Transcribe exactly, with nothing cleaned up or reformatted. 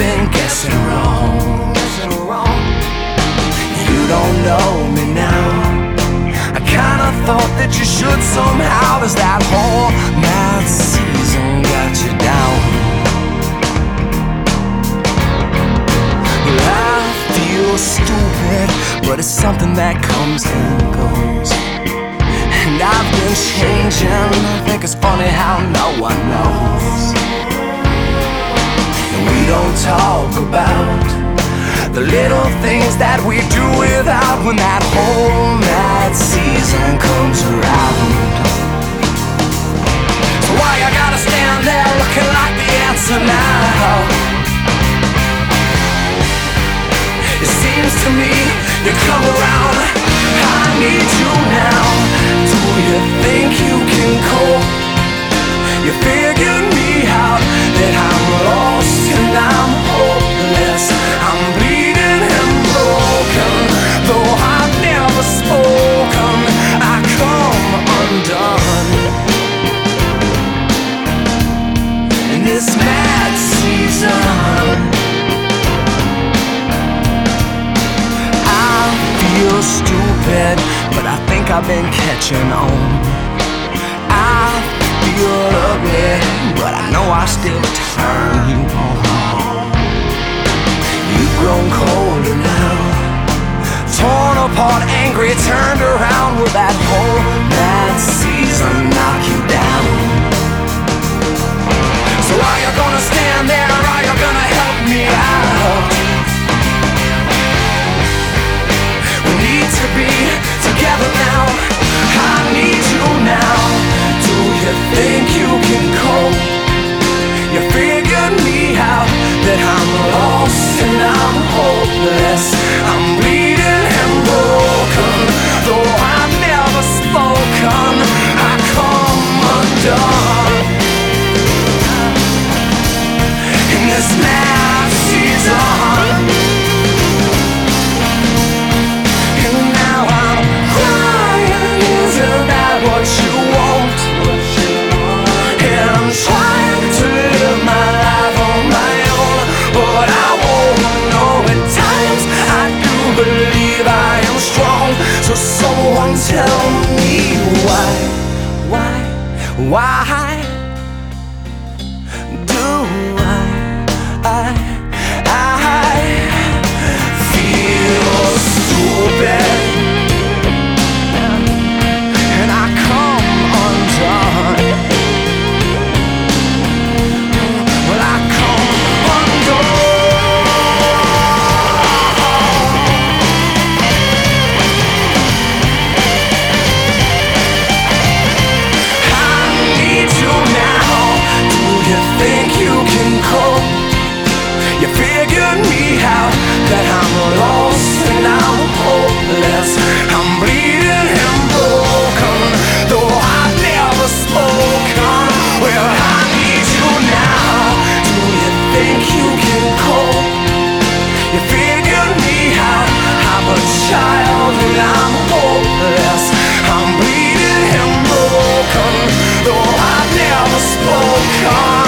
been guessing wrong. You don't know me now. I kinda thought that you should somehow. Does that whole mad season got you down? Well, I feel stupid, but it's something that comes and goes. And I've been changing. I think it's funny how no one knows. And we don't talk about the little things that we do without when that whole mad season comes around. So why you gotta stand there looking like the answer now? It seems to me you come around. I need you now. Do you think you can cope? You figured me out, that I'm lost and I'm hopeless. I'm bleeding and broken, though I've never spoken. I come undone in this mad season. I feel stupid, but I think I've been catching on. I feel ugly, but I know I still turn you on. You've grown colder now, torn apart, angry, turned around. Will that whole mad season knock you down? So are you gonna stand there, or are you gonna help me out? We need to be together now. I need you now. Do you think you can cope? You figured me out, that I'm lost and I'm hopeless. I'm bleeding and broken, though I've never spoken. I come undone in this mad season. And now I'm crying. Isn't that what you want? And I'm trying to live my life on my own, but I won't know. At times I do believe I am strong. So someone tell me why, why, why do I, I, I feel stupid? And I come undone. Well, I come undone. I need you now. Do you think you can cope? You figured me out, that I'm lost and I'm hopeless. I'm bleeding and broken, though I've never spoken. Well, I need you now. Do you think you can cope? You figured me out. I'm a child and I'm hopeless. I'm bleeding and broken, though I've never spoken.